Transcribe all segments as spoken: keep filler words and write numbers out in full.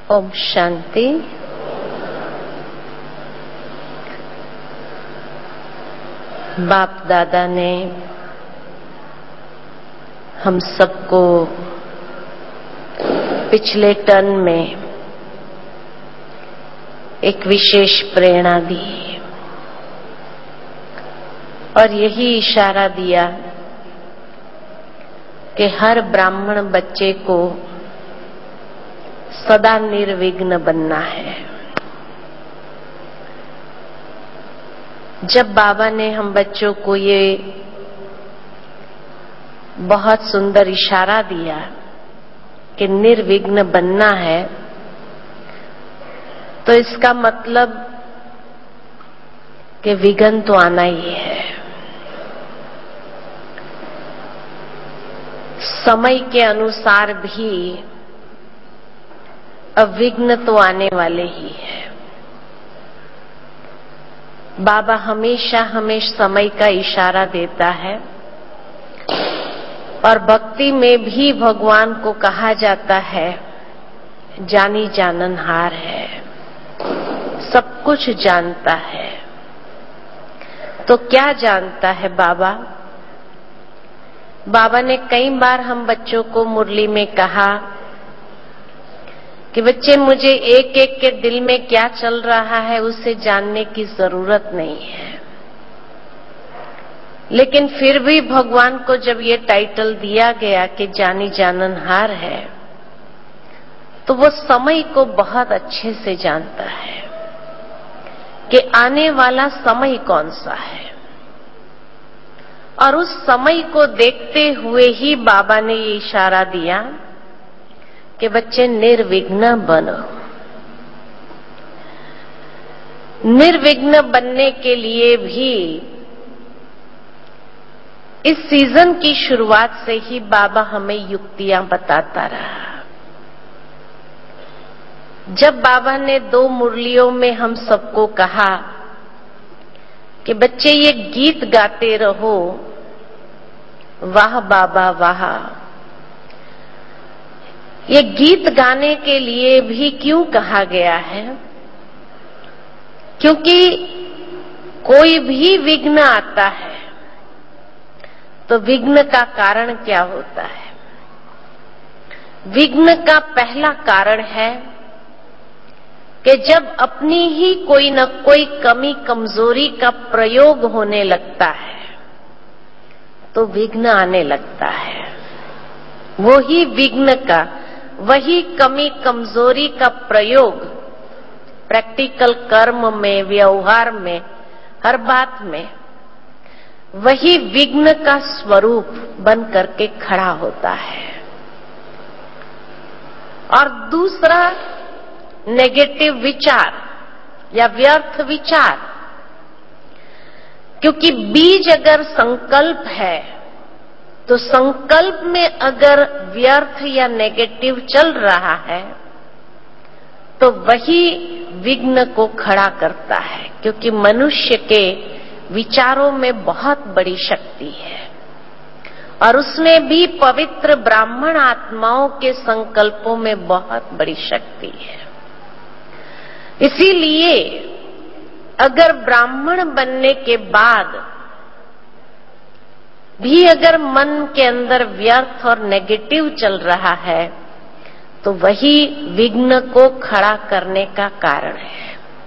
ओम शांति। बाप दादा ने हम सबको पिछले टर्न में एक विशेष प्रेरणा दी और यही इशारा दिया कि हर ब्राह्मण बच्चे को सदा निर्विघ्न बनना है। जब बाबा ने हम बच्चों को ये बहुत सुंदर इशारा दिया कि निर्विघ्न बनना है, तो इसका मतलब कि विघ्न तो आना ही है। समय के अनुसार भी अविघ्न तो आने वाले ही है। बाबा हमेशा हमें समय का इशारा देता है और भक्ति में भी भगवान को कहा जाता है जानी जाननहार है, सब कुछ जानता है। तो क्या जानता है बाबा? बाबा ने कई बार हम बच्चों को मुरली में कहा कि बच्चे, मुझे एक एक के दिल में क्या चल रहा है उसे जानने की जरूरत नहीं है। लेकिन फिर भी भगवान को जब ये टाइटल दिया गया कि जानी जाननहार है, तो वो समय को बहुत अच्छे से जानता है कि आने वाला समय कौन सा है। और उस समय को देखते हुए ही बाबा ने ये इशारा दिया कि बच्चे निर्विघ्न बनो। निर्विघ्न बनने के लिए भी इस सीजन की शुरुआत से ही बाबा हमें युक्तियां बताता रहा। जब बाबा ने दो मुरलियों में हम सबको कहा कि बच्चे ये गीत गाते रहो, वाह बाबा वाह। ये गीत गाने के लिए भी क्यों कहा गया है? क्योंकि कोई भी विघ्न आता है तो विघ्न का कारण क्या होता है? विघ्न का पहला कारण है कि जब अपनी ही कोई न कोई कमी कमजोरी का प्रयोग होने लगता है तो विघ्न आने लगता है। वो ही विघ्न का, वही कमी कमजोरी का प्रयोग प्रैक्टिकल कर्म में, व्यवहार में, हर बात में वही विघ्न का स्वरूप बन करके खड़ा होता है। और दूसरा नेगेटिव विचार या व्यर्थ विचार, क्योंकि बीज अगर संकल्प है तो संकल्प में अगर व्यर्थ या नेगेटिव चल रहा है तो वही विघ्न को खड़ा करता है। क्योंकि मनुष्य के विचारों में बहुत बड़ी शक्ति है और उसमें भी पवित्र ब्राह्मण आत्माओं के संकल्पों में बहुत बड़ी शक्ति है। इसीलिए अगर ब्राह्मण बनने के बाद भी अगर मन के अंदर व्यर्थ और नेगेटिव चल रहा है तो वही विघ्न को खड़ा करने का कारण है।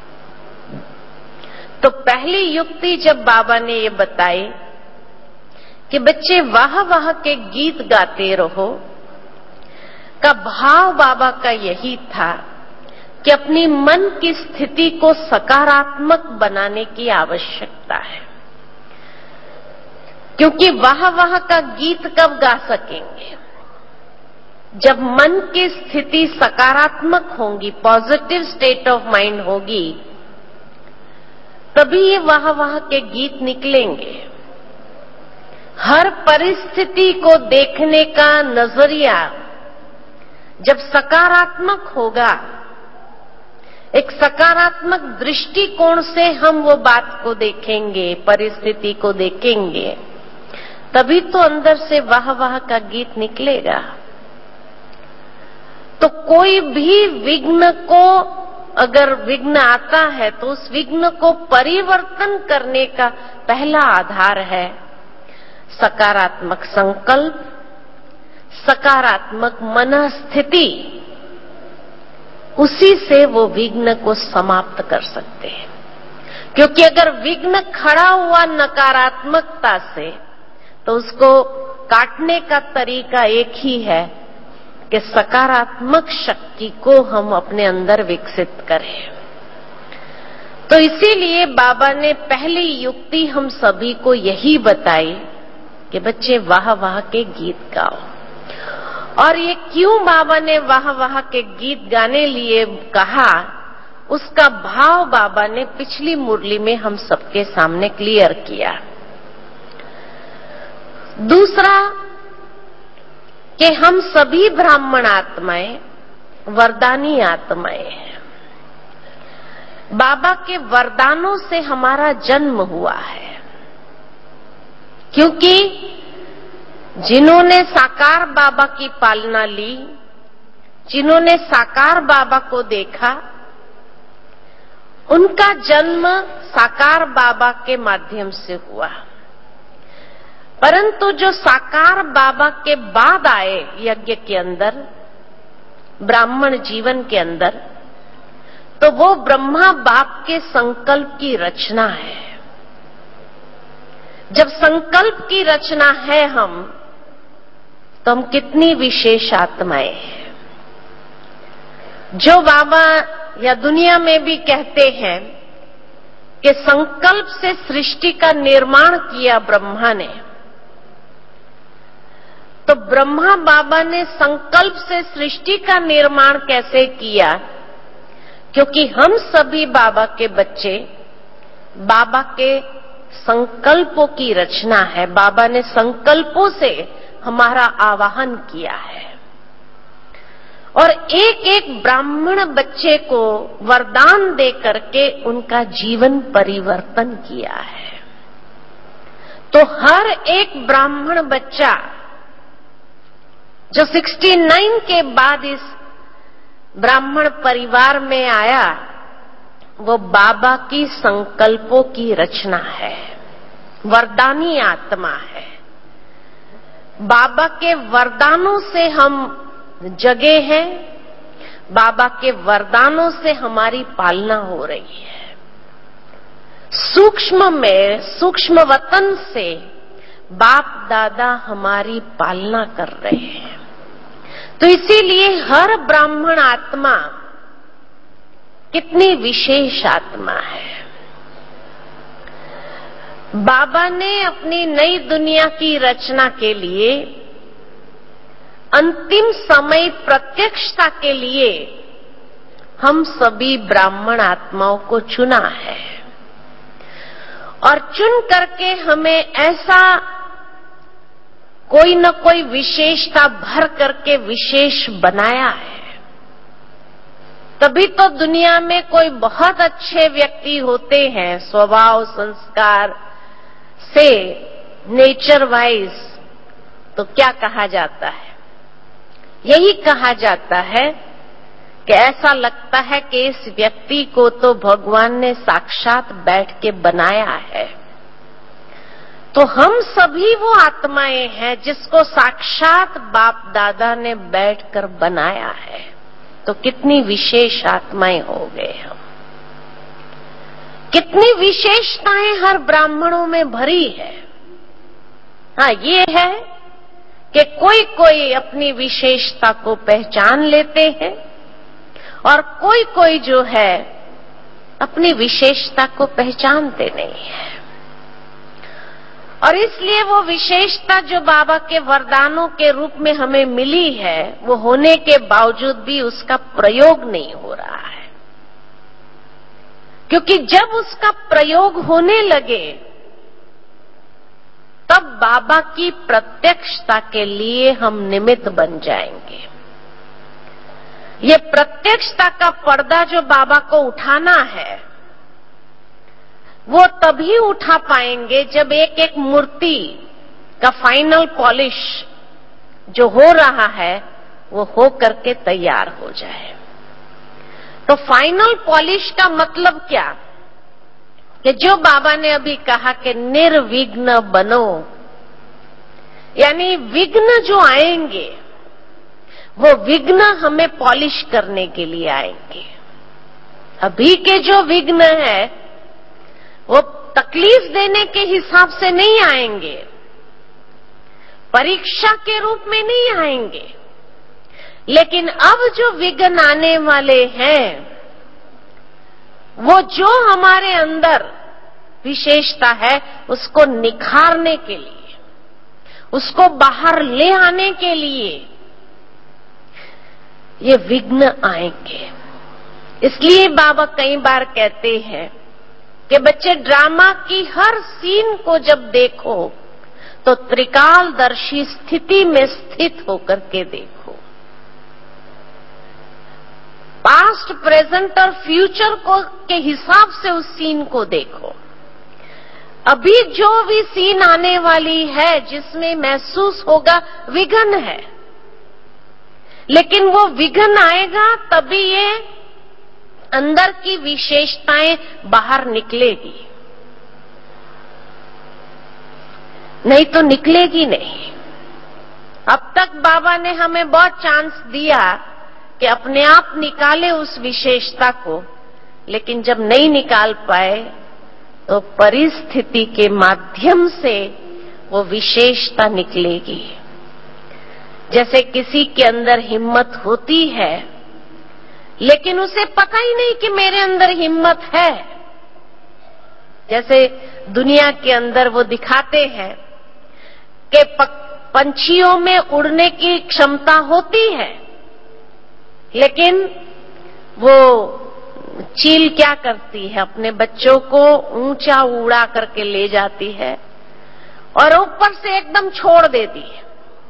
तो पहली युक्ति जब बाबा ने ये बताई कि बच्चे वाह वाह के गीत गाते रहो, का भाव बाबा का यही था कि अपनी मन की स्थिति को सकारात्मक बनाने की आवश्यकता है। क्योंकि वाह वाह का गीत कब गा सकेंगे? जब मन की स्थिति सकारात्मक होगी, पॉजिटिव स्टेट ऑफ माइंड होगी, तभी ये वाह वाह के गीत निकलेंगे। हर परिस्थिति को देखने का नजरिया जब सकारात्मक होगा, एक सकारात्मक दृष्टिकोण से हम वो बात को देखेंगे, परिस्थिति को देखेंगे, तभी तो अंदर से वाह वाह का गीत निकलेगा। तो कोई भी विघ्न को, अगर विघ्न आता है तो उस विघ्न को परिवर्तन करने का पहला आधार है सकारात्मक संकल्प, सकारात्मक मनस्थिति। उसी से वो विघ्न को समाप्त कर सकते हैं। क्योंकि अगर विघ्न खड़ा हुआ नकारात्मकता से, तो उसको काटने का तरीका एक ही है कि सकारात्मक शक्ति को हम अपने अंदर विकसित करें। तो इसीलिए बाबा ने पहली युक्ति हम सभी को यही बताई कि बच्चे वाह वाह के गीत गाओ। और ये क्यों बाबा ने वाह वाह के गीत गाने लिए कहा, उसका भाव बाबा ने पिछली मुरली में हम सबके सामने क्लियर किया। दूसरा कि हम सभी ब्राह्मण आत्माएं वरदानी आत्माएं हैं। बाबा के वरदानों से हमारा जन्म हुआ है, क्योंकि जिन्होंने साकार बाबा की पालना ली, जिन्होंने साकार बाबा को देखा, उनका जन्म साकार बाबा के माध्यम से हुआ। परंतु जो साकार बाबा के बाद आए यज्ञ के अंदर, ब्राह्मण जीवन के अंदर, तो वो ब्रह्मा बाप के संकल्प की रचना है। जब संकल्प की रचना है हम, तो हम कितनी विशेष आत्माएं हैं। जो बाबा या दुनिया में भी कहते हैं कि संकल्प से सृष्टि का निर्माण किया ब्रह्मा ने, तो ब्रह्मा बाबा ने संकल्प से सृष्टि का निर्माण कैसे किया? क्योंकि हम सभी बाबा के बच्चे, बाबा के संकल्पों की रचना है। बाबा ने संकल्पों से हमारा आवाहन किया है और एक एक ब्राह्मण बच्चे को वरदान दे करके उनका जीवन परिवर्तन किया है। तो हर एक ब्राह्मण बच्चा जो उनहत्तर के बाद इस ब्राह्मण परिवार में आया, वो बाबा की संकल्पों की रचना है, वरदानी आत्मा है। बाबा के वरदानों से हम जगे हैं, बाबा के वरदानों से हमारी पालना हो रही है। सूक्ष्म में, सूक्ष्म वतन से बाप दादा हमारी पालना कर रहे हैं। तो इसीलिए हर ब्राह्मण आत्मा कितनी विशेष आत्मा है। बाबा ने अपनी नई दुनिया की रचना के लिए, अंतिम समय प्रत्यक्षता के लिए हम सभी ब्राह्मण आत्माओं को चुना है और चुन करके हमें ऐसा कोई न कोई विशेषता भर करके विशेष बनाया है। तभी तो दुनिया में कोई बहुत अच्छे व्यक्ति होते हैं, स्वभाव संस्कार से, नेचर वाइज, तो क्या कहा जाता है? यही कहा जाता है कि ऐसा लगता है कि इस व्यक्ति को तो भगवान ने साक्षात बैठ के बनाया है। तो हम सभी वो आत्माएं हैं जिसको साक्षात बाप दादा ने बैठकर बनाया है। तो कितनी विशेष आत्माएं हो गए हम, कितनी विशेषताएं हर ब्राह्मणों में भरी है। हाँ, ये है कि कोई कोई अपनी विशेषता को पहचान लेते हैं और कोई कोई जो है अपनी विशेषता को पहचानते नहीं है। और इसलिए वो विशेषता जो बाबा के वरदानों के रूप में हमें मिली है, वो होने के बावजूद भी उसका प्रयोग नहीं हो रहा है। क्योंकि जब उसका प्रयोग होने लगे, तब बाबा की प्रत्यक्षता के लिए हम निमित्त बन जाएंगे। ये प्रत्यक्षता का पर्दा जो बाबा को उठाना है, वो तभी उठा पाएंगे जब एक एक मूर्ति का फाइनल पॉलिश जो हो रहा है, वो हो करके तैयार हो जाए। तो फाइनल पॉलिश का मतलब क्या कि जो बाबा ने अभी कहा कि निर्विघ्न बनो, यानी विघ्न जो आएंगे वो विघ्न हमें पॉलिश करने के लिए आएंगे। अभी के जो विघ्न है वो तकलीफ देने के हिसाब से नहीं आएंगे, परीक्षा के रूप में नहीं आएंगे, लेकिन अब जो विघ्न आने वाले हैं वो जो हमारे अंदर विशेषता है उसको निखारने के लिए, उसको बाहर ले आने के लिए ये विघ्न आएंगे। इसलिए बाबा कई बार कहते हैं कि बच्चे ड्रामा की हर सीन को जब देखो तो त्रिकालदर्शी स्थिति में स्थित होकर के देखो, पास्ट, प्रेजेंट और फ्यूचर को के हिसाब से उस सीन को देखो। अभी जो भी सीन आने वाली है जिसमें महसूस होगा विघ्न है, लेकिन वो विघ्न आएगा तभी ये अंदर की विशेषताएं बाहर निकलेगी, नहीं तो निकलेगी नहीं। अब तक बाबा ने हमें बहुत चांस दिया कि अपने आप निकाले उस विशेषता को, लेकिन जब नहीं निकाल पाए तो परिस्थिति के माध्यम से वो विशेषता निकलेगी। जैसे किसी के अंदर हिम्मत होती है लेकिन उसे पता ही नहीं कि मेरे अंदर हिम्मत है। जैसे दुनिया के अंदर वो दिखाते हैं कि पंछियों में उड़ने की क्षमता होती है, लेकिन वो चील क्या करती है, अपने बच्चों को ऊंचा उड़ा करके ले जाती है और ऊपर से एकदम छोड़ देती है।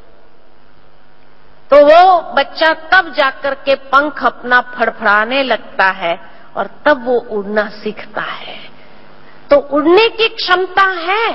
तो वो बच्चा तब जाकर के पंख अपना फड़फड़ाने लगता है और तब वो उड़ना सीखता है। तो उड़ने की क्षमता है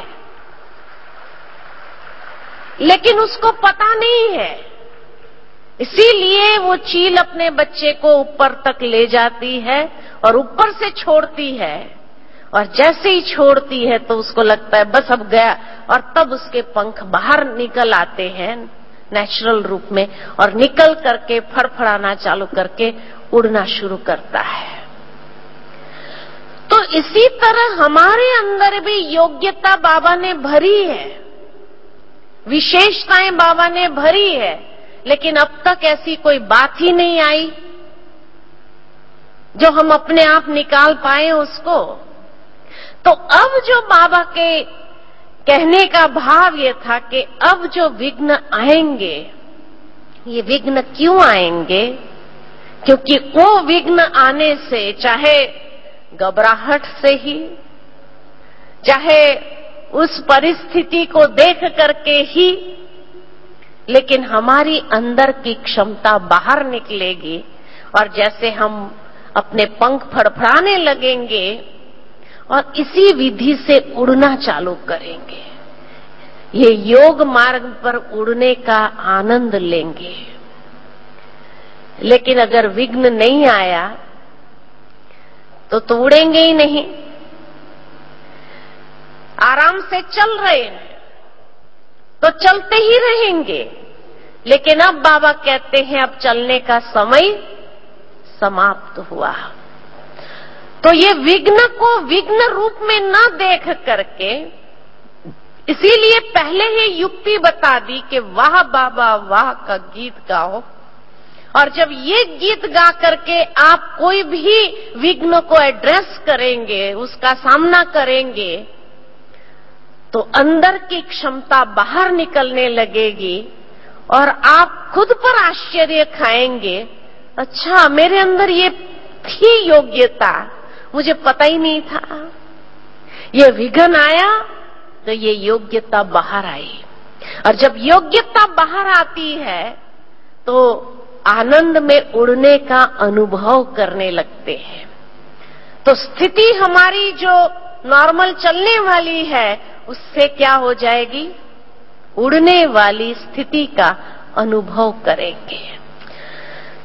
लेकिन उसको पता नहीं है, इसीलिए वो चील अपने बच्चे को ऊपर तक ले जाती है और ऊपर से छोड़ती है, और जैसे ही छोड़ती है तो उसको लगता है बस अब गया, और तब उसके पंख बाहर निकल आते हैं नेचुरल रूप में और निकल करके फड़फड़ाना चालू करके उड़ना शुरू करता है। तो इसी तरह हमारे अंदर भी योग्यता बाबा ने भरी है, विशेषताएं बाबा ने भरी है, लेकिन अब तक ऐसी कोई बात ही नहीं आई जो हम अपने आप निकाल पाए उसको। तो अब जो बाबा के कहने का भाव ये था कि अब जो विघ्न आएंगे, ये विघ्न क्यों आएंगे? क्योंकि वो विघ्न आने से, चाहे घबराहट से ही, चाहे उस परिस्थिति को देख करके ही, लेकिन हमारी अंदर की क्षमता बाहर निकलेगी और जैसे हम अपने पंख फड़फड़ाने लगेंगे और इसी विधि से उड़ना चालू करेंगे, ये योग मार्ग पर उड़ने का आनंद लेंगे। लेकिन अगर विघ्न नहीं आया तो तो उड़ेंगे ही नहीं। आराम से चल रहे हैं तो चलते ही रहेंगे, लेकिन अब बाबा कहते हैं अब चलने का समय समाप्त हुआ। तो ये विघ्न को विघ्न रूप में न देख करके, इसीलिए पहले ही युक्ति बता दी कि वाह बाबा वाह का गीत गाओ, और जब ये गीत गा करके आप कोई भी विघ्न को एड्रेस करेंगे, उसका सामना करेंगे, तो अंदर की क्षमता बाहर निकलने लगेगी और आप खुद पर आश्चर्य खाएंगे, अच्छा मेरे अंदर ये थी योग्यता, मुझे पता ही नहीं था। ये विघ्न आया तो ये योग्यता बाहर आई, और जब योग्यता बाहर आती है तो आनंद में उड़ने का अनुभव करने लगते हैं। तो स्थिति हमारी जो नॉर्मल चलने वाली है उससे क्या हो जाएगी, उड़ने वाली स्थिति का अनुभव करेंगे।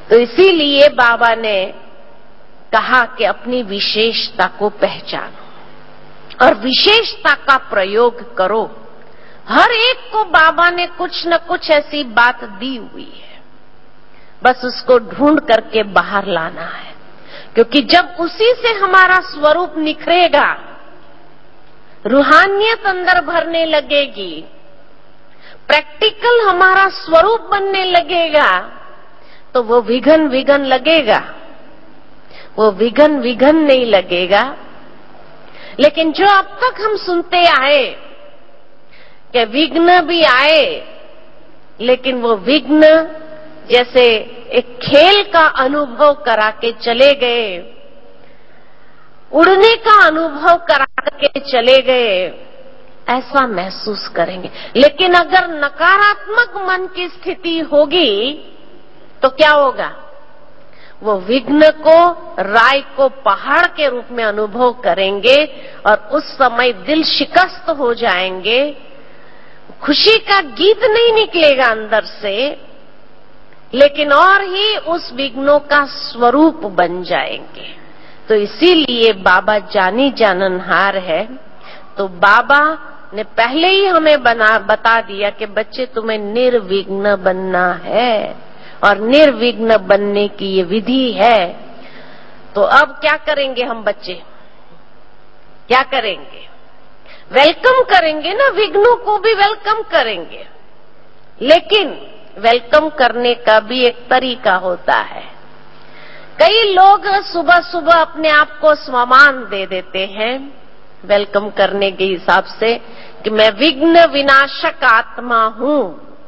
तो इसीलिए बाबा ने कहा कि अपनी विशेषता को पहचानो और विशेषता का प्रयोग करो। हर एक को बाबा ने कुछ न कुछ ऐसी बात दी हुई है, बस उसको ढूंढ करके बाहर लाना है। क्योंकि जब उसी से हमारा स्वरूप निखरेगा, रूहानियत अंदर भरने लगेगी, प्रैक्टिकल हमारा स्वरूप बनने लगेगा, तो वो विघन विघन लगेगा, वो विघन विघन नहीं लगेगा। लेकिन जो अब तक हम सुनते आए कि विघ्न भी आए, लेकिन वो विघ्न जैसे एक खेल का अनुभव करा के चले गए, उड़ने का अनुभव करा के चले गए, ऐसा महसूस करेंगे। लेकिन अगर नकारात्मक मन की स्थिति होगी तो क्या होगा? वो विघ्न को, राय को पहाड़ के रूप में अनुभव करेंगे और उस समय दिल शिकस्त हो जाएंगे, खुशी का गीत नहीं निकलेगा अंदर से, लेकिन और ही उस विघ्नों का स्वरूप बन जाएंगे। तो इसीलिए बाबा जानी जाननहार है। तो बाबा ने पहले ही हमें बना बता दिया कि बच्चे तुम्हें निर्विघ्न बनना है और निर्विघ्न बनने की ये विधि है। तो अब क्या करेंगे हम बच्चे? क्या करेंगे? वेलकम करेंगे ना, विघ्नों को भी वेलकम करेंगे। लेकिन वेलकम करने का भी एक तरीका होता है। कई लोग सुबह सुबह अपने आप को स्वमान दे देते हैं वेलकम करने के हिसाब से कि मैं विघ्न विनाशक आत्मा हूं।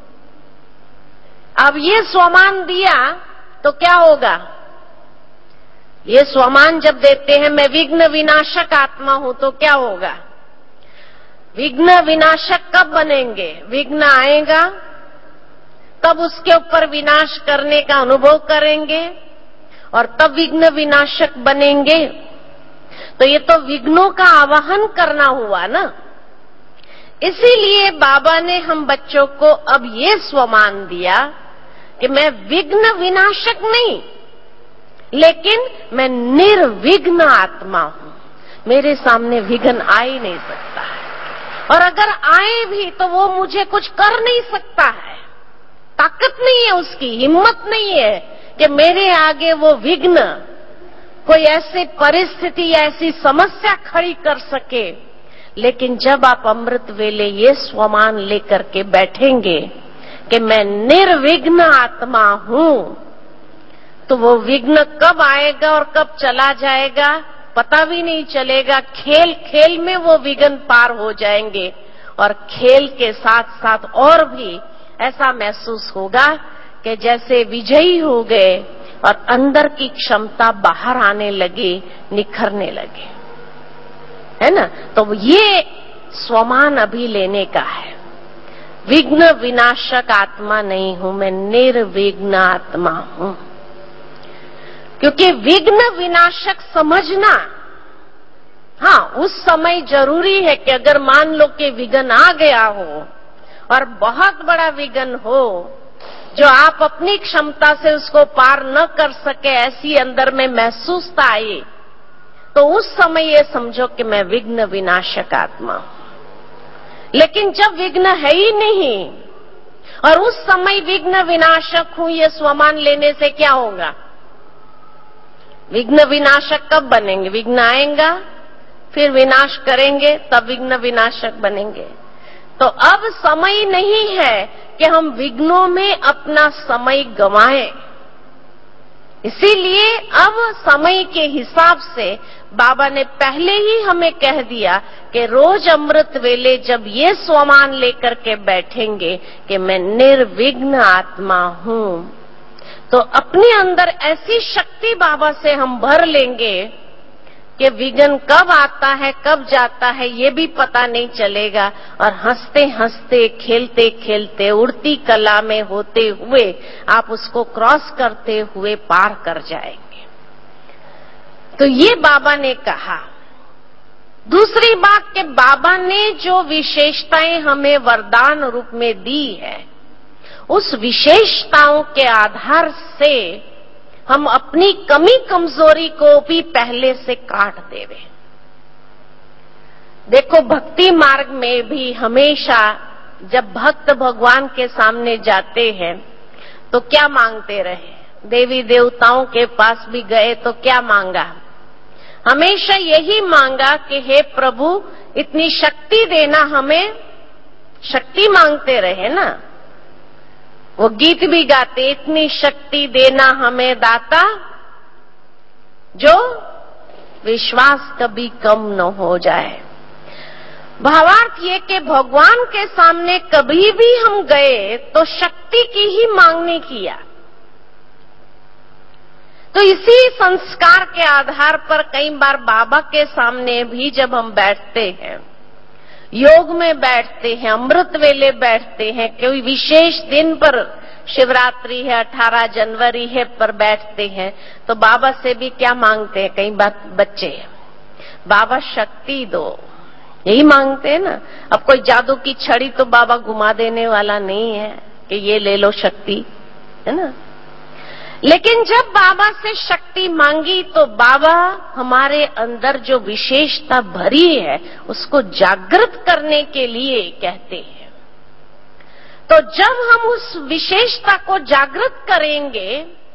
अब ये स्वमान दिया तो क्या होगा? ये स्वमान जब देते हैं मैं विघ्न विनाशक आत्मा हूं, तो क्या होगा? विघ्न विनाशक कब बनेंगे? विघ्न आएगा तब उसके ऊपर विनाश करने का अनुभव करेंगे और तब विघ्न विनाशक बनेंगे। तो ये तो विघ्नों का आवाहन करना हुआ ना। इसीलिए बाबा ने हम बच्चों को अब ये स्वमान दिया कि मैं विघ्न विनाशक नहीं, लेकिन मैं निर्विघ्न आत्मा हूं। मेरे सामने विघ्न आ ही नहीं सकता है, और अगर आए भी तो वो मुझे कुछ कर नहीं सकता है। ताकत नहीं है उसकी, हिम्मत नहीं है कि मेरे आगे वो विघ्न कोई ऐसी परिस्थिति या ऐसी समस्या खड़ी कर सके। लेकिन जब आप अमृत वेले ये स्वमान लेकर के बैठेंगे कि मैं निर्विघ्न आत्मा हूं, तो वो विघ्न कब आएगा और कब चला जाएगा पता भी नहीं चलेगा। खेल खेल में वो विघ्न पार हो जाएंगे और खेल के साथ साथ और भी ऐसा महसूस होगा कि जैसे विजयी हो गए और अंदर की क्षमता बाहर आने लगी, निखरने लगे, है ना। तो ये स्वमान अभी लेने का है। विघ्न विनाशक आत्मा नहीं हूं, मैं निर्विघ्न आत्मा हूं। क्योंकि विघ्न विनाशक समझना, हाँ उस समय जरूरी है कि अगर मान लो कि विघ्न आ गया हो और बहुत बड़ा विघ्न हो जो आप अपनी क्षमता से उसको पार न कर सके, ऐसी अंदर में महसूसता आई, तो उस समय ये समझो कि मैं विघ्न विनाशक आत्मा हूं। लेकिन जब विघ्न है ही नहीं और उस समय विघ्न विनाशक हूं, ये स्वमान लेने से क्या होगा? विघ्न विनाशक कब बनेंगे? विघ्न आएगा फिर विनाश करेंगे तब विघ्न विनाशक बनेंगे। तो अब समय नहीं है कि हम विघ्नों में अपना समय गंवाएं। इसीलिए अब समय के हिसाब से बाबा ने पहले ही हमें कह दिया कि रोज अमृत वेले जब ये स्वमान लेकर के बैठेंगे कि मैं निर्विघ्न आत्मा हूं, तो अपने अंदर ऐसी शक्ति बाबा से हम भर लेंगे कि विघ्न कब आता है कब जाता है ये भी पता नहीं चलेगा, और हंसते हंसते खेलते खेलते उड़ती कला में होते हुए आप उसको क्रॉस करते हुए पार कर जाएंगे। तो ये बाबा ने कहा। दूसरी बात कि बाबा ने जो विशेषताएं हमें वरदान रूप में दी है, उस विशेषताओं के आधार से हम अपनी कमी कमजोरी को भी पहले से काट देवे। देखो, भक्ति मार्ग में भी हमेशा जब भक्त भगवान के सामने जाते हैं तो क्या मांगते रहे? देवी देवताओं के पास भी गए तो क्या मांगा? हमेशा यही मांगा कि हे प्रभु, इतनी शक्ति देना, हमें शक्ति मांगते रहे ना। वो गीत भी गाते, इतनी शक्ति देना हमें दाता, जो विश्वास कभी कम न हो जाए। भावार्थ ये कि भगवान के सामने कभी भी हम गए तो शक्ति की ही मांगने किया। तो इसी संस्कार के आधार पर कई बार बाबा के सामने भी जब हम बैठते हैं, योग में बैठते हैं, अमृत वेले बैठते हैं, कोई विशेष दिन पर, शिवरात्रि है, अठारह जनवरी है, पर बैठते हैं, तो बाबा से भी क्या मांगते हैं? कई बार बच्चे, बाबा शक्ति दो, यही मांगते हैं ना। अब कोई जादू की छड़ी तो बाबा घुमा देने वाला नहीं है कि ये ले लो शक्ति, है ना। लेकिन जब बाबा से शक्ति मांगी तो बाबा हमारे अंदर जो विशेषता भरी है उसको जागृत करने के लिए कहते हैं। तो जब हम उस विशेषता को जागृत करेंगे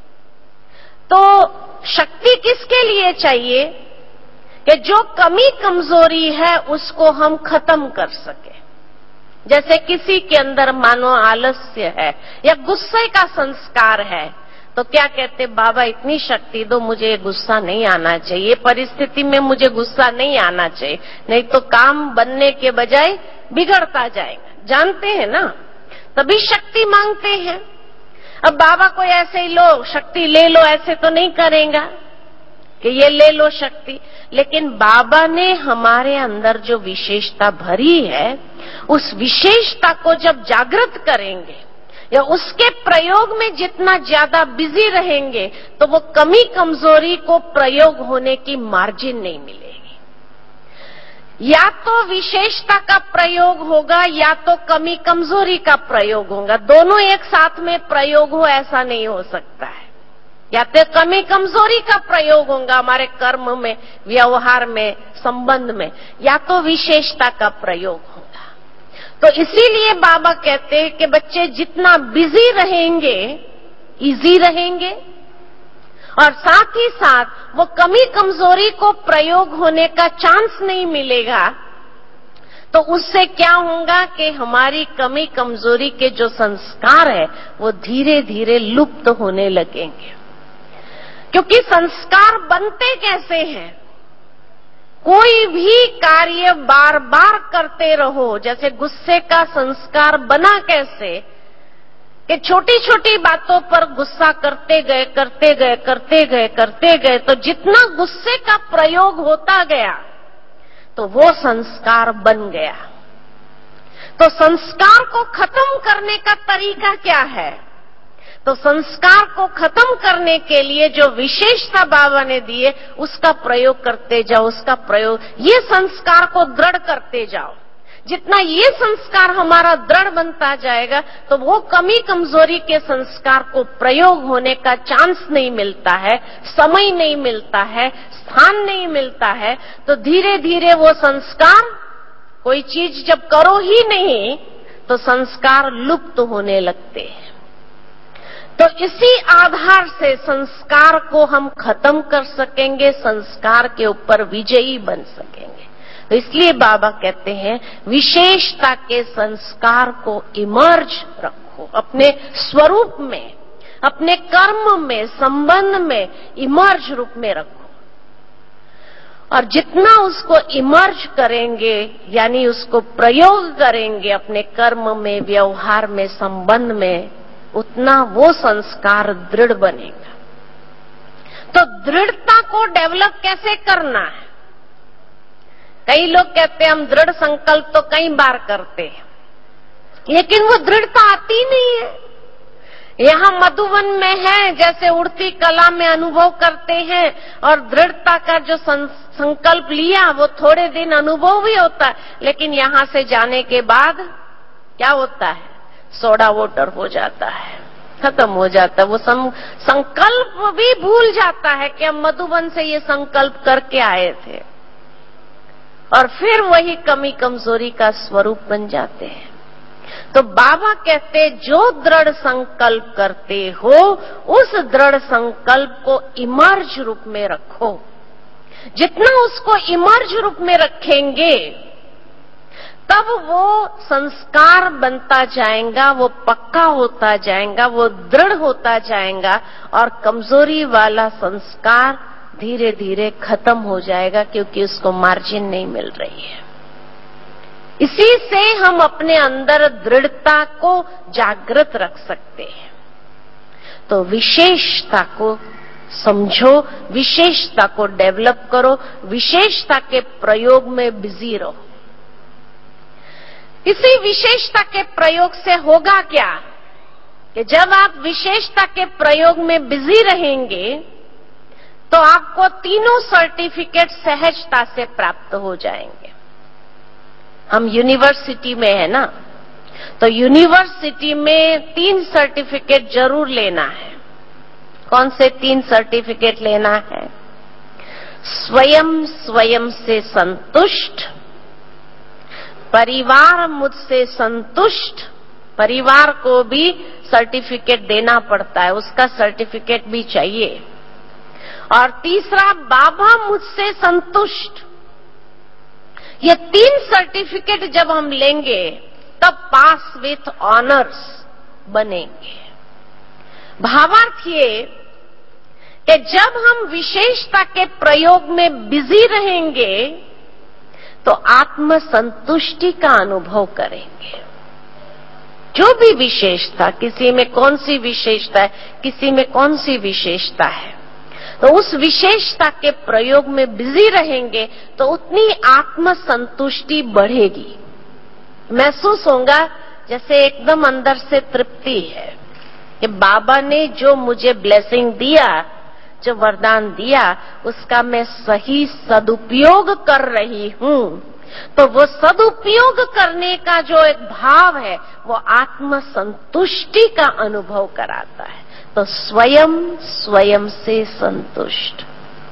तो शक्ति किसके लिए चाहिए? कि जो कमी कमजोरी है उसको हम खत्म कर सके। जैसे किसी के अंदर मानो आलस्य है या गुस्से का संस्कार है, तो क्या कहते, बाबा इतनी शक्ति दो, मुझे गुस्सा नहीं आना चाहिए, परिस्थिति में मुझे गुस्सा नहीं आना चाहिए, नहीं तो काम बनने के बजाय बिगड़ता जाएगा। जानते हैं ना, तभी शक्ति मांगते हैं। अब बाबा को ऐसे ही लो, शक्ति ले लो, ऐसे तो नहीं करेगा कि ये ले लो शक्ति। लेकिन बाबा ने हमारे अंदर जो विशेषता भरी है, उस विशेषता को जब जागृत करेंगे या उसके प्रयोग में जितना ज्यादा बिजी रहेंगे तो वो कमी कमजोरी को प्रयोग होने की मार्जिन नहीं मिलेगी। या तो विशेषता का प्रयोग होगा या तो कमी कमजोरी का प्रयोग होगा, दोनों एक साथ में प्रयोग हो ऐसा नहीं हो सकता है। या तो कमी कमजोरी का प्रयोग होगा हमारे कर्म में, व्यवहार में, संबंध में, या तो विशेषता का प्रयोग होगा। तो इसीलिए बाबा कहते हैं कि बच्चे जितना बिजी रहेंगे, इजी रहेंगे, और साथ ही साथ वो कमी कमजोरी को प्रयोग होने का चांस नहीं मिलेगा, तो उससे क्या होगा कि हमारी कमी कमजोरी के जो संस्कार है वो धीरे धीरे लुप्त होने लगेंगे। क्योंकि संस्कार बनते कैसे हैं? कोई भी कार्य बार बार करते रहो, जैसे गुस्से का संस्कार बना कैसे कि छोटी छोटी बातों पर गुस्सा करते गए करते गए करते गए करते गए तो जितना गुस्से का प्रयोग होता गया तो वो संस्कार बन गया। तो संस्कार को खत्म करने का तरीका क्या है? तो संस्कार को खत्म करने के लिए जो विशेषता बाबा ने दी है उसका प्रयोग करते जाओ, उसका प्रयोग, ये संस्कार को दृढ़ करते जाओ। जितना ये संस्कार हमारा दृढ़ बनता जाएगा तो वो कमी कमजोरी के संस्कार को प्रयोग होने का चांस नहीं मिलता है, समय नहीं मिलता है, स्थान नहीं मिलता है। तो धीरे धीरे वो संस्कार, कोई चीज जब करो ही नहीं तो संस्कार लुप्त होने लगते हैं। तो इसी आधार से संस्कार को हम खत्म कर सकेंगे, संस्कार के ऊपर विजयी बन सकेंगे। तो इसलिए बाबा कहते हैं विशेषता के संस्कार को इमर्ज रखो, अपने स्वरूप में, अपने कर्म में, संबंध में इमर्ज रूप में रखो। और जितना उसको इमर्ज करेंगे यानी उसको प्रयोग करेंगे अपने कर्म में, व्यवहार में, संबंध में, उतना वो संस्कार दृढ़ बनेगा। तो दृढ़ता को डेवलप कैसे करना है? कई लोग कहते हैं हम दृढ़ संकल्प तो कई बार करते हैं, लेकिन वो दृढ़ता आती नहीं है। यहाँ मधुवन में है, जैसे उड़ती कला में अनुभव करते हैं और दृढ़ता का जो संकल्प लिया वो थोड़े दिन अनुभव भी होता है, लेकिन यहाँ से जाने के बाद क्या होता है? सोडा वाटर हो जाता है। खत्म हो जाता है। वो सं, संकल्प भी भूल जाता है कि हम मधुबन से ये संकल्प करके आए थे, और फिर वही कमी कमजोरी का स्वरूप बन जाते हैं। तो बाबा कहते, जो दृढ़ संकल्प करते हो उस दृढ़ संकल्प को इमर्ज रूप में रखो। जितना उसको इमर्ज रूप में रखेंगे तब वो संस्कार बनता जाएगा, वो पक्का होता जाएगा, वो दृढ़ होता जाएगा, और कमजोरी वाला संस्कार धीरे धीरे खत्म हो जाएगा, क्योंकि उसको मार्जिन नहीं मिल रही है। इसी से हम अपने अंदर दृढ़ता को जागृत रख सकते हैं। तो विशेषता को समझो, विशेषता को डेवलप करो, विशेषता के प्रयोग में बिजी रहो। इसी विशेषता के प्रयोग से होगा क्या कि जब आप विशेषता के प्रयोग में बिजी रहेंगे तो आपको तीनों सर्टिफिकेट सहजता से प्राप्त हो जाएंगे। हम यूनिवर्सिटी में है ना, तो यूनिवर्सिटी में तीन सर्टिफिकेट जरूर लेना है। कौन से तीन सर्टिफिकेट लेना है? स्वयं स्वयं से संतुष्ट, परिवार मुझसे संतुष्ट, परिवार को भी सर्टिफिकेट देना पड़ता है, उसका सर्टिफिकेट भी चाहिए, और तीसरा बाबा मुझसे संतुष्ट। ये तीन सर्टिफिकेट जब हम लेंगे तब पास विथ ऑनर्स बनेंगे। भावार्थ ये कि जब हम विशेषता के प्रयोग में बिजी रहेंगे तो आत्म संतुष्टि का अनुभव करेंगे। जो भी विशेषता, किसी में कौन सी विशेषता है, किसी में कौन सी विशेषता है, तो उस विशेषता के प्रयोग में बिजी रहेंगे तो उतनी आत्म संतुष्टि बढ़ेगी। महसूस होगा जैसे एकदम अंदर से तृप्ति है कि बाबा ने जो मुझे ब्लेसिंग दिया, जो वरदान दिया, उसका मैं सही सदुपयोग कर रही हूं। तो वो सदुपयोग करने का जो एक भाव है वो आत्म संतुष्टि का अनुभव कराता है। तो स्वयं स्वयं से संतुष्ट।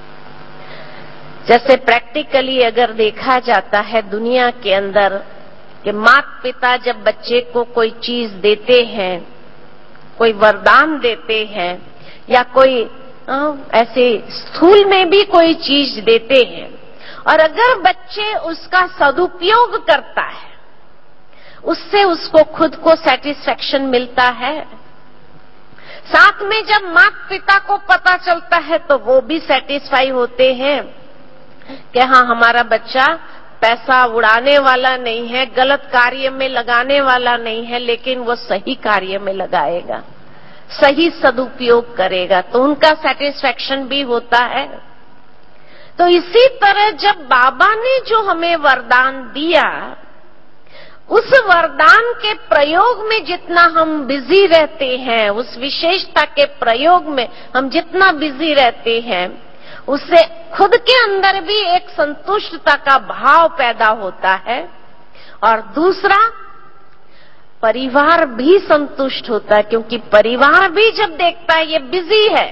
जैसे प्रैक्टिकली अगर देखा जाता है दुनिया के अंदर कि माता पिता जब बच्चे को कोई चीज देते हैं, कोई वरदान देते हैं, या कोई आ, ऐसे स्थूल में भी कोई चीज देते हैं, और अगर बच्चे उसका सदुपयोग करता है, उससे उसको खुद को सेटिस्फेक्शन मिलता है। साथ में जब माता पिता को पता चलता है तो वो भी सेटिस्फाई होते हैं कि हाँ, हमारा बच्चा पैसा उड़ाने वाला नहीं है, गलत कार्य में लगाने वाला नहीं है, लेकिन वो सही कार्य में लगाएगा, सही सदुपयोग करेगा, तो उनका सेटिस्फेक्शन भी होता है। तो इसी तरह जब बाबा ने जो हमें वरदान दिया, उस वरदान के प्रयोग में जितना हम बिजी रहते हैं, उस विशेषता के प्रयोग में हम जितना बिजी रहते हैं, उससे खुद के अंदर भी एक संतुष्टता का भाव पैदा होता है, और दूसरा परिवार भी संतुष्ट होता है, क्योंकि परिवार भी जब देखता है ये बिजी है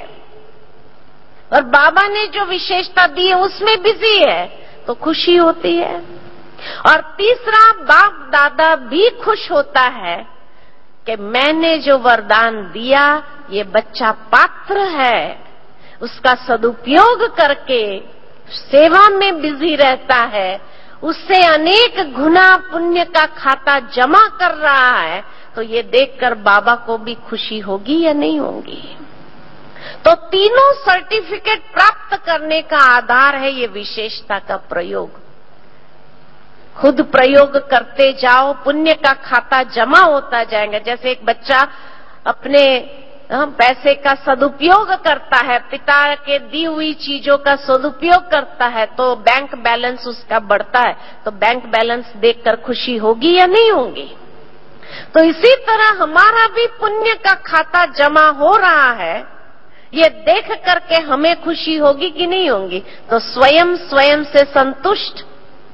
और बाबा ने जो विशेषता दी है उसमें बिजी है, तो खुशी होती है। और तीसरा, बाप दादा भी खुश होता है कि मैंने जो वरदान दिया ये बच्चा पात्र है, उसका सदुपयोग करके सेवा में बिजी रहता है, उससे अनेक गुना पुण्य का खाता जमा कर रहा है, तो ये देखकर बाबा को भी खुशी होगी या नहीं होगी। तो तीनों सर्टिफिकेट प्राप्त करने का आधार है ये विशेषता का प्रयोग। खुद प्रयोग करते जाओ, पुण्य का खाता जमा होता जाएगा। जैसे एक बच्चा अपने पैसे का सदुपयोग करता है, पिता के दी हुई चीजों का सदुपयोग करता है, तो बैंक बैलेंस उसका बढ़ता है, तो बैंक बैलेंस देखकर खुशी होगी या नहीं होगी। तो इसी तरह हमारा भी पुण्य का खाता जमा हो रहा है, ये देख करके हमें खुशी होगी कि नहीं होगी। तो स्वयं स्वयं से संतुष्ट,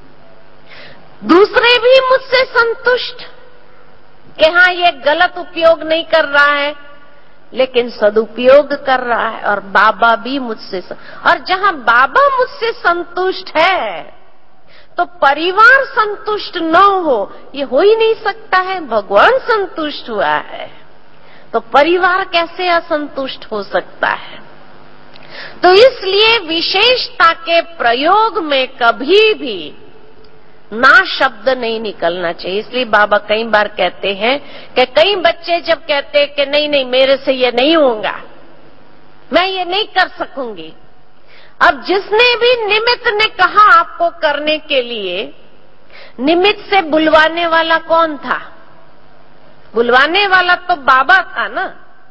दूसरे भी मुझसे संतुष्ट कि हाँ, ये गलत उपयोग नहीं कर रहा है, लेकिन सदुपयोग कर रहा है। और बाबा भी मुझसे स... और जहां बाबा मुझसे संतुष्ट है तो परिवार संतुष्ट न हो, ये हो ही नहीं सकता है। भगवान संतुष्ट हुआ है तो परिवार कैसे असंतुष्ट हो सकता है। तो इसलिए विशेषता के प्रयोग में कभी भी ना शब्द नहीं निकलना चाहिए। इसलिए बाबा कई बार कहते हैं कि कई बच्चे जब कहते हैं कि नहीं नहीं मेरे से ये नहीं होगा, मैं ये नहीं कर सकूंगी। अब जिसने भी निमित्त ने कहा आपको करने के लिए, निमित्त से बुलवाने वाला कौन था? बुलवाने वाला तो बाबा था ना,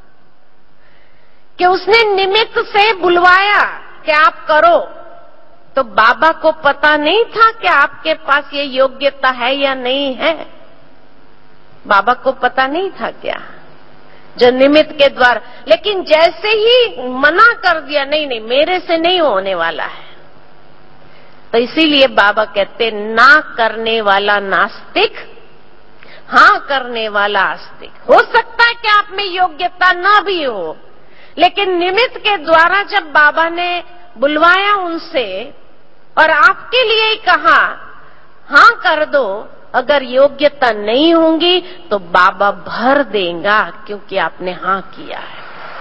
कि उसने निमित्त से बुलवाया कि आप करो। तो बाबा को पता नहीं था कि आपके पास ये योग्यता है या नहीं है? बाबा को पता नहीं था क्या? जो निमित्त के द्वारा, लेकिन जैसे ही मना कर दिया, नहीं नहीं मेरे से नहीं होने वाला है, तो इसीलिए बाबा कहते ना करने वाला नास्तिक, हाँ करने वाला आस्तिक। हो सकता है कि आप में योग्यता ना भी हो, लेकिन निमित्त के द्वारा जब बाबा ने बुलवाया उनसे और आपके लिए ही कहा हाँ कर दो, अगर योग्यता नहीं होंगी तो बाबा भर देगा, क्योंकि आपने हाँ किया है।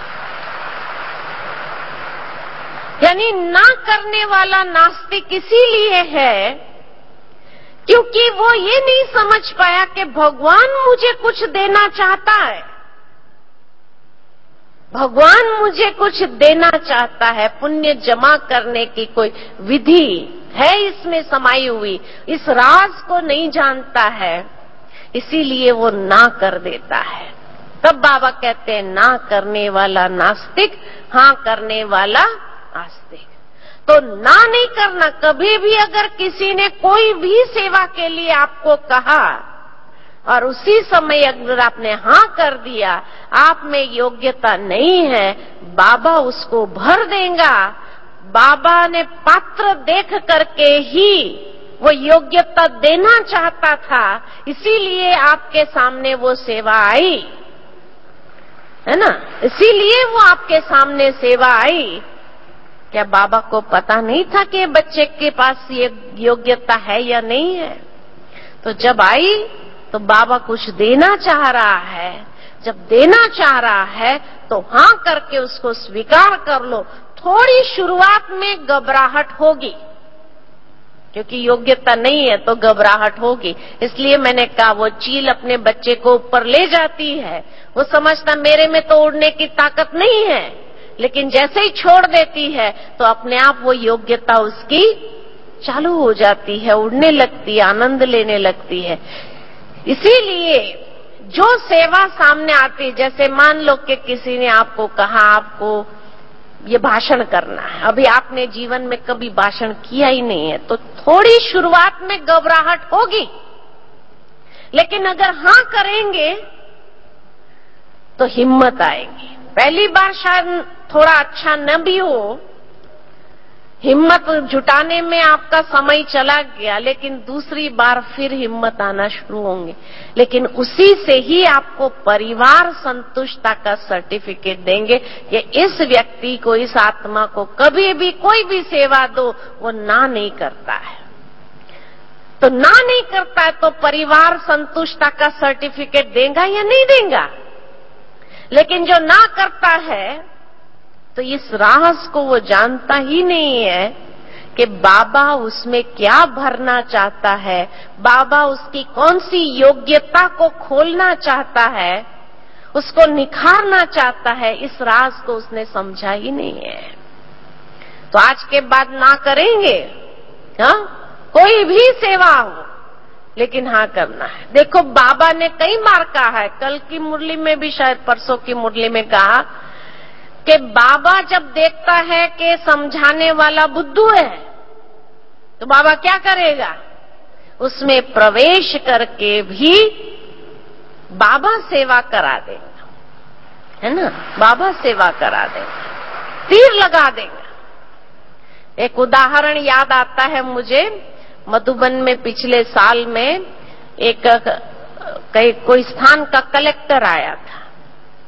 यानी ना करने वाला नास्तिक इसीलिए है क्योंकि वो ये नहीं समझ पाया कि भगवान मुझे कुछ देना चाहता है, भगवान मुझे कुछ देना चाहता है। पुण्य जमा करने की कोई विधि है इसमें समाई हुई, इस राज को नहीं जानता है, इसीलिए वो ना कर देता है। तब बाबा कहते हैं ना करने वाला नास्तिक, हाँ करने वाला आस्तिक। तो ना नहीं करना। कभी भी अगर किसी ने कोई भी सेवा के लिए आपको कहा और उसी समय अगर आपने हाँ कर दिया, आप में योग्यता नहीं है, बाबा उसको भर देगा। बाबा ने पात्र देख करके ही वो योग्यता देना चाहता था, इसीलिए आपके सामने वो सेवा आई, है ना? इसीलिए वो आपके सामने सेवा आई। क्या बाबा को पता नहीं था कि बच्चे के पास ये योग्यता है या नहीं है? तो जब आई तो बाबा कुछ देना चाह रहा है। जब देना चाह रहा है तो हाँ करके उसको स्वीकार कर लो। थोड़ी शुरुआत में घबराहट होगी, क्योंकि योग्यता नहीं है तो घबराहट होगी। इसलिए मैंने कहा वो चील अपने बच्चे को ऊपर ले जाती है, वो समझता मेरे में तो उड़ने की ताकत नहीं है, लेकिन जैसे ही छोड़ देती है तो अपने आप वो योग्यता उसकी चालू हो जाती है, उड़ने लगती है, आनंद लेने लगती है। इसीलिए जो सेवा सामने आती, जैसे मान लो कि किसी ने आपको कहा आपको ये भाषण करना है, अभी आपने जीवन में कभी भाषण किया ही नहीं है, तो थोड़ी शुरुआत में घबराहट होगी, लेकिन अगर हाँ करेंगे तो हिम्मत आएगी। पहली बार शायद थोड़ा अच्छा न भी हो, हिम्मत जुटाने में आपका समय चला गया, लेकिन दूसरी बार फिर हिम्मत आना शुरू होंगे। लेकिन उसी से ही आपको परिवार संतुष्टता का सर्टिफिकेट देंगे कि इस व्यक्ति को, इस आत्मा को कभी भी कोई भी सेवा दो वो ना नहीं करता है। तो ना नहीं करता है तो परिवार संतुष्टता का सर्टिफिकेट देगा या नहीं देगा? लेकिन जो ना करता है तो इस राज को वो जानता ही नहीं है कि बाबा उसमें क्या भरना चाहता है, बाबा उसकी कौन सी योग्यता को खोलना चाहता है, उसको निखारना चाहता है। इस राज को उसने समझा ही नहीं है। तो आज के बाद ना करेंगे, हाँ कोई भी सेवा हो, लेकिन हाँ करना है। देखो बाबा ने कई बार कहा है, कल की मुरली में भी, शायद परसों की मुरली में कहा कि बाबा जब देखता है कि समझाने वाला बुद्धू है तो बाबा क्या करेगा? उसमें प्रवेश करके भी बाबा सेवा करा देगा, है ना? बाबा सेवा करा देगा, तीर लगा देगा। एक उदाहरण याद आता है मुझे, मधुबन में पिछले साल में एक कोई स्थान का कलेक्टर आया था।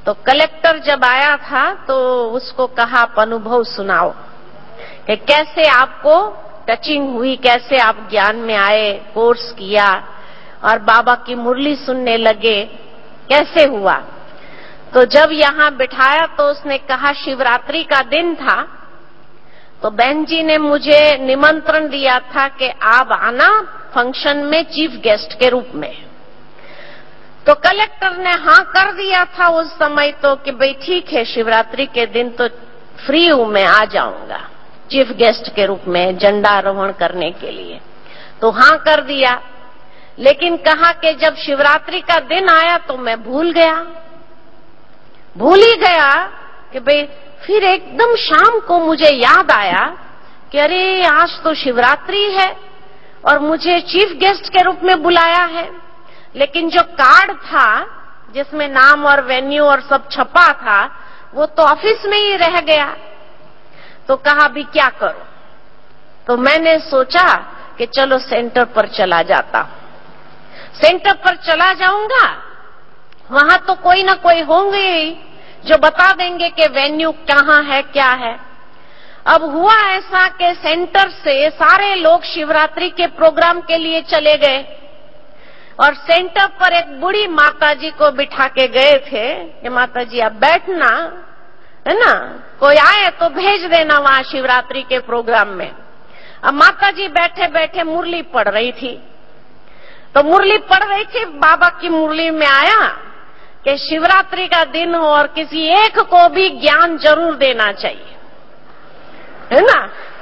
तो कलेक्टर जब आया था तो उसको कहा, आप अनुभव सुनाओ कि कैसे आपको टचिंग हुई, कैसे आप ज्ञान में आए, कोर्स किया और बाबा की मुरली सुनने लगे, कैसे हुआ। तो जब यहां बिठाया तो उसने कहा, शिवरात्रि का दिन था तो बहन जी ने मुझे निमंत्रण दिया था कि आप आना फंक्शन में चीफ गेस्ट के रूप में। तो कलेक्टर ने हाँ कर दिया था उस समय तो कि भाई ठीक है, शिवरात्रि के दिन तो फ्री हूं, मैं आ जाऊंगा चीफ गेस्ट के रूप में झंडारोहण करने के लिए। तो हाँ कर दिया, लेकिन कहा कि जब शिवरात्रि का दिन आया तो मैं भूल गया, भूल ही गया कि भाई। फिर एकदम शाम को मुझे याद आया कि अरे आज तो शिवरात्रि है और मुझे चीफ गेस्ट के रूप में बुलाया है, लेकिन जो कार्ड था जिसमें नाम और वेन्यू और सब छपा था वो तो ऑफिस में ही रह गया। तो कहा अभी क्या करूं। तो मैंने सोचा कि चलो सेंटर पर चला जाता, सेंटर पर चला जाऊंगा, वहां तो कोई ना कोई होंगे जो बता देंगे कि वेन्यू कहां है, क्या है। अब हुआ ऐसा कि सेंटर से सारे लोग शिवरात्रि के प्रोग्राम के लिए चले गए और सेंटर पर एक बूढ़ी माताजी को बिठा के गए थे कि माताजी आप बैठना, है ना, कोई आए तो भेज देना वहां शिवरात्रि के प्रोग्राम में। अब माताजी बैठे बैठे मुरली पढ़ रही थी, तो मुरली पढ़ रही थी, बाबा की मुरली में आया कि शिवरात्रि का दिन हो और किसी एक को भी ज्ञान जरूर देना चाहिए, है ना।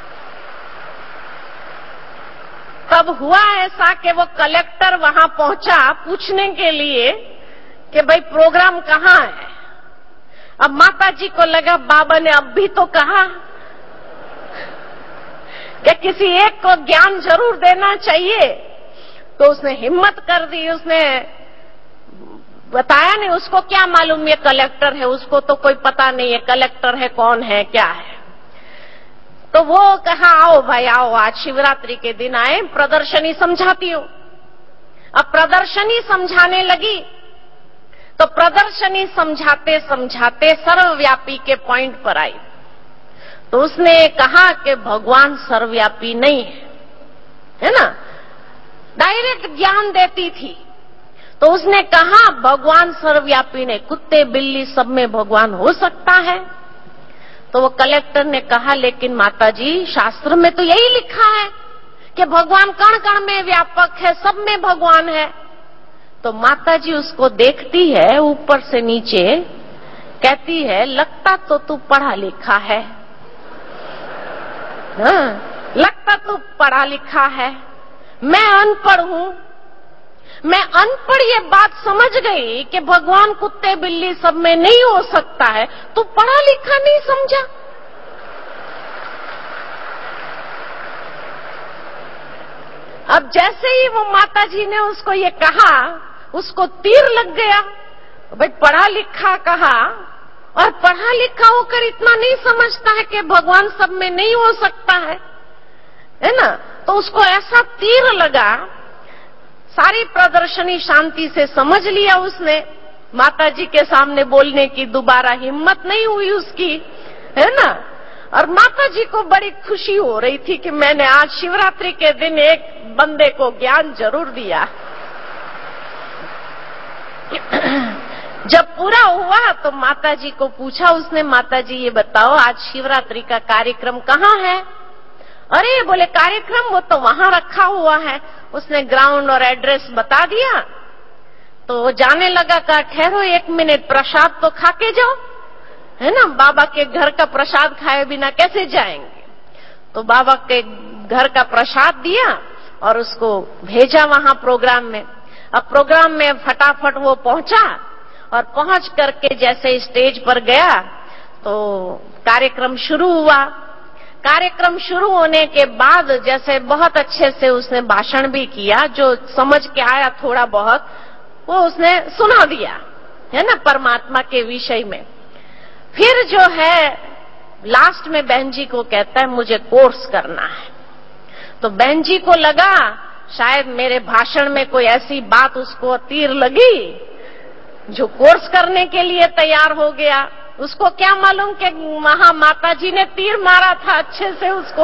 तब हुआ ऐसा कि वो कलेक्टर वहां पहुंचा पूछने के लिए कि भाई प्रोग्राम कहाँ है। अब माताजी को लगा बाबा ने अब भी तो कहा कि किसी एक को ज्ञान जरूर देना चाहिए, तो उसने हिम्मत कर दी, उसने बताया नहीं, उसको क्या मालूम ये कलेक्टर है, उसको तो कोई पता नहीं है कलेक्टर है कौन है क्या है। तो वो कहा आओ भाई आओ, आज शिवरात्रि के दिन आए, प्रदर्शनी समझाती हूं। अब प्रदर्शनी समझाने लगी तो प्रदर्शनी समझाते समझाते सर्वव्यापी के पॉइंट पर आई। तो उसने कहा कि भगवान सर्वव्यापी नहीं है, है ना, डायरेक्ट ज्ञान देती थी। तो उसने कहा भगवान सर्वव्यापी नहीं, कुत्ते बिल्ली सब में भगवान हो सकता है। तो वो कलेक्टर ने कहा लेकिन माताजी शास्त्र में तो यही लिखा है कि भगवान कण कण में व्यापक है, सब में भगवान है। तो माताजी उसको देखती है ऊपर से नीचे, कहती है लगता तो तू पढ़ा लिखा है, हाँ, लगता तू पढ़ा लिखा है, मैं अनपढ़ हूं। मैं अनपढ़ ये बात समझ गई कि भगवान कुत्ते बिल्ली सब में नहीं हो सकता है, तू पढ़ा लिखा नहीं समझा। अब जैसे ही वो माताजी ने उसको ये कहा, उसको तीर लग गया। भाई पढ़ा लिखा कहा और पढ़ा लिखा होकर इतना नहीं समझता है कि भगवान सब में नहीं हो सकता है, है ना। तो उसको ऐसा तीर लगा, सारी प्रदर्शनी शांति से समझ लिया उसने, माताजी के सामने बोलने की दोबारा हिम्मत नहीं हुई उसकी, है ना। और माताजी को बड़ी खुशी हो रही थी कि मैंने आज शिवरात्रि के दिन एक बंदे को ज्ञान जरूर दिया। जब पूरा हुआ तो माताजी को पूछा उसने, माताजी ये बताओ आज शिवरात्रि का कार्यक्रम कहाँ है। अरे बोले कार्यक्रम वो तो वहां रखा हुआ है। उसने ग्राउंड और एड्रेस बता दिया। तो वो जाने लगा, कहा ठहरो एक मिनट, प्रसाद तो खा के जाओ, है ना, बाबा के घर का प्रसाद खाए बिना कैसे जाएंगे। तो बाबा के घर का प्रसाद दिया और उसको भेजा वहां प्रोग्राम में। अब प्रोग्राम में फटाफट वो पहुंचा और पहुंच करके जैसे स्टेज पर गया तो कार्यक्रम शुरू हुआ। कार्यक्रम शुरू होने के बाद जैसे बहुत अच्छे से उसने भाषण भी किया, जो समझ के आया थोड़ा बहुत वो उसने सुना दिया, है ना, परमात्मा के विषय में। फिर जो है लास्ट में बहन जी को कहता है मुझे कोर्स करना है। तो बहन जी को लगा शायद मेरे भाषण में कोई ऐसी बात उसको तीर लगी, जो कोर्स करने के लिए तैयार हो गया, उसको क्या मालूम कि वहां माता जी ने तीर मारा था अच्छे से उसको।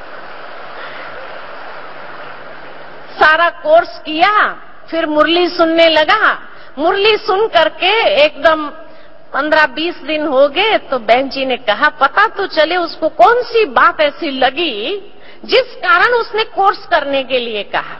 सारा कोर्स किया, फिर मुरली सुनने लगा। मुरली सुन करके एकदम पंद्रह बीस दिन हो गए तो बहन जी ने कहा, पता तो चले उसको कौन सी बात ऐसी लगी जिस कारण उसने कोर्स करने के लिए कहा।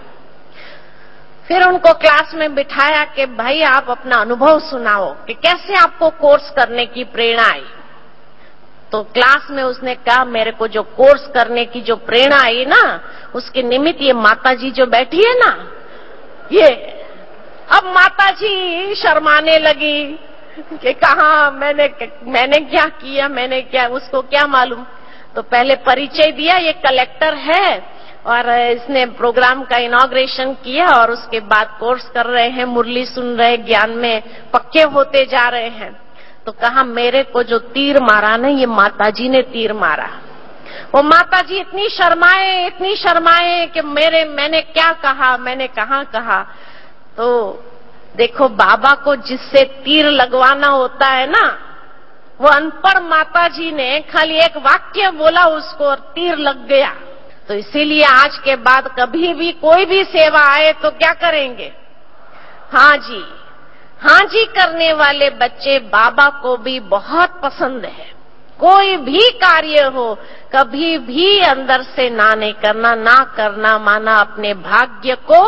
फिर उनको क्लास में बिठाया कि भाई आप अपना अनुभव सुनाओ कि कैसे आपको कोर्स करने की प्रेरणा आई। तो क्लास में उसने कहा, मेरे को जो कोर्स करने की जो प्रेरणा आई ना, उसके निमित्त ये माता जी जो बैठी है ना, ये। अब माता जी शर्माने लगी कि कहा मैंने मैंने क्या किया, मैंने क्या, उसको क्या मालूम। तो पहले परिचय दिया, ये कलेक्टर है और इसने प्रोग्राम का इनॉग्रेशन किया और उसके बाद कोर्स कर रहे हैं, मुरली सुन रहे, ज्ञान में पक्के होते जा रहे हैं। तो कहा, मेरे को जो तीर मारा ना, ये माताजी ने तीर मारा। वो माताजी इतनी शर्माए, इतनी शर्माए कि मेरे मैंने क्या कहा, मैंने कहाँ कहा। तो देखो, बाबा को जिससे तीर लगवाना होता है ना, वो अनपढ़ माताजी ने खाली एक वाक्य बोला उसको और तीर लग गया। तो इसीलिए आज के बाद कभी भी कोई भी सेवा आए तो क्या करेंगे? हाँ जी, हाँ जी करने वाले बच्चे बाबा को भी बहुत पसंद है। कोई भी कार्य हो, कभी भी अंदर से ना नहीं करना, ना करना माना अपने भाग्य को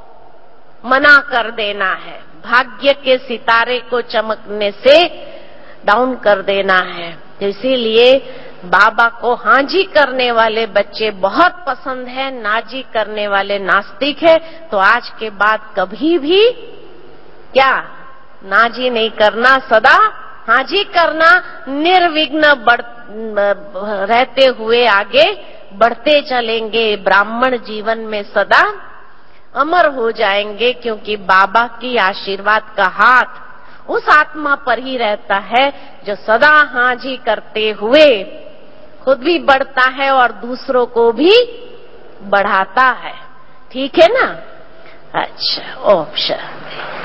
मना कर देना है, भाग्य के सितारे को चमकने से डाउन कर देना है। इसीलिए बाबा को हाँ जी करने वाले बच्चे बहुत पसंद है, ना जी करने वाले नास्तिक है। तो आज के बाद कभी भी क्या ना जी नहीं करना, सदा हाँ जी करना, निर्विघ्न बढ़ रहते हुए आगे बढ़ते चलेंगे, ब्राह्मण जीवन में सदा अमर हो जाएंगे। क्योंकि बाबा की आशीर्वाद का हाथ उस आत्मा पर ही रहता है जो सदा हाँ जी करते हुए खुद भी बढ़ता है और दूसरों को भी बढ़ाता है। ठीक है ना? अच्छा, ओम शांति।